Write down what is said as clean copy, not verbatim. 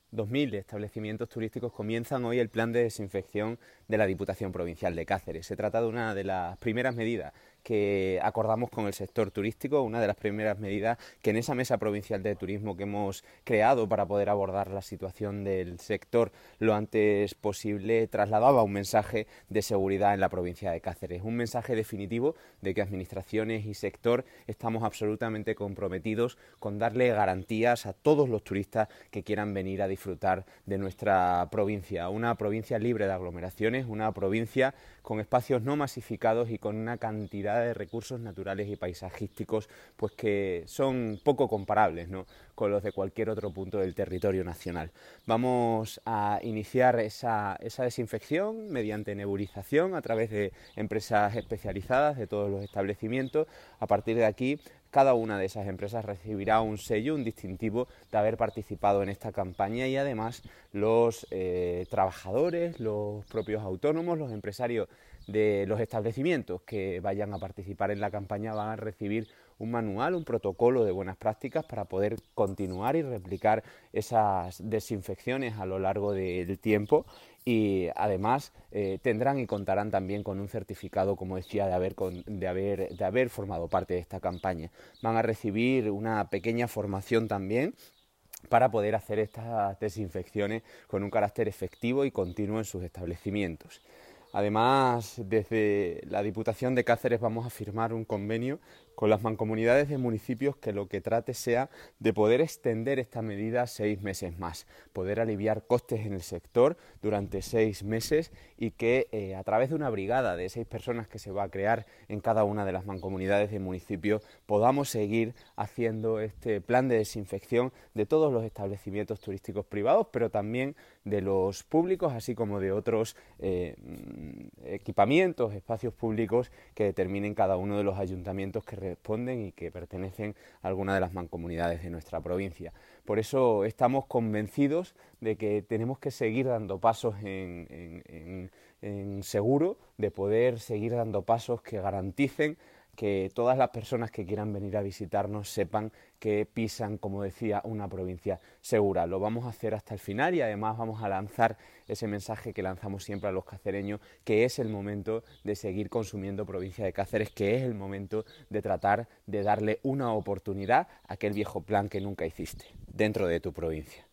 2.000 establecimientos turísticos comienzan hoy el plan de desinfección de la Diputación Provincial de Cáceres. Se trata de una de las primeras medidas que acordamos con el sector turístico, una de las primeras medidas que en esa mesa provincial de turismo que hemos creado para poder abordar la situación del sector lo antes posible trasladaba un mensaje de seguridad en la provincia de Cáceres, un mensaje definitivo de que administraciones y sector estamos absolutamente comprometidos con darle garantías a todos los turistas que quieran venir a disfrutar de nuestra provincia, una provincia libre de aglomeraciones, una provincia con espacios no masificados y con una cantidad de recursos naturales y paisajísticos pues que son poco comparables, ¿no?, con los de cualquier otro punto del territorio nacional. Vamos a iniciar esa desinfección mediante nebulización a través de empresas especializadas de todos los establecimientos. A partir de aquí, cada una de esas empresas recibirá un sello, un distintivo de haber participado en esta campaña, y además los trabajadores, los propios autónomos, los empresarios de los establecimientos que vayan a participar en la campaña van a recibir un manual, un protocolo de buenas prácticas para poder continuar y replicar esas desinfecciones a lo largo del tiempo, y además tendrán y contarán también con un certificado, como decía, de haber formado parte de esta campaña. Van a recibir una pequeña formación también para poder hacer estas desinfecciones con un carácter efectivo y continuo en sus establecimientos. Además, desde la Diputación de Cáceres vamos a firmar un convenio con las mancomunidades de municipios que lo que trate sea de poder extender esta medida 6 meses más, poder aliviar costes en el sector durante 6 meses y que a través de una brigada de 6 personas que se va a crear en cada una de las mancomunidades de municipios podamos seguir haciendo este plan de desinfección de todos los establecimientos turísticos privados, pero también de los públicos, así como de otros equipamientos, espacios públicos que determinen cada uno de los ayuntamientos que responden y que pertenecen a alguna de las mancomunidades de nuestra provincia. Por eso estamos convencidos de que tenemos que seguir dando pasos en seguro, de poder seguir dando pasos que garanticen que todas las personas que quieran venir a visitarnos sepan que pisan, como decía, una provincia segura. Lo vamos a hacer hasta el final y además vamos a lanzar ese mensaje que lanzamos siempre a los cacereños, que es el momento de seguir consumiendo provincia de Cáceres, que es el momento de tratar de darle una oportunidad a aquel viejo plan que nunca hiciste dentro de tu provincia.